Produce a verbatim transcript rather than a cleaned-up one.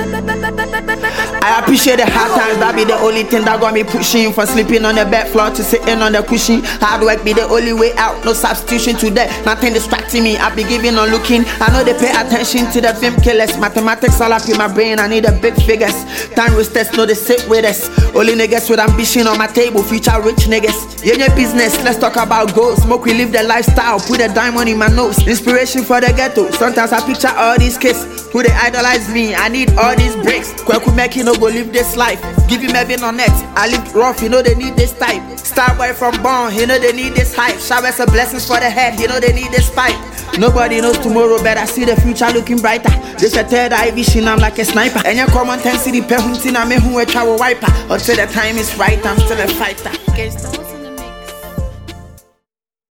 I appreciate the hard times, that be the only thing that got me pushing. From sleeping on the bed floor to sitting on the cushion. Hard work be the only way out, no substitution to that. Nothing distracting me, I be giving or looking. I know they pay attention to the film killers. Mathematics all up in my brain, I need the big figures. Time wasters know they sit with us. Only niggas with ambition on my table, future rich niggas. Yeah, your business, let's talk about goals. Smoke, we live the lifestyle, put a diamond in my nose. Inspiration for the ghetto, sometimes I picture all these kids who they idolize me, I need all these breaks. Kweku make you no go live this life. Give him a on net, I live rough, you know they need this type. Star boy from born, you know they need this hype. Showers of blessings for the head, you know they need this pipe. Nobody knows tomorrow, but I see the future looking brighter. This a third eye vision, I'm like a sniper. And your common ten city per hunting, I'm a who a travel wiper. Until the time is right, I'm still a fighter.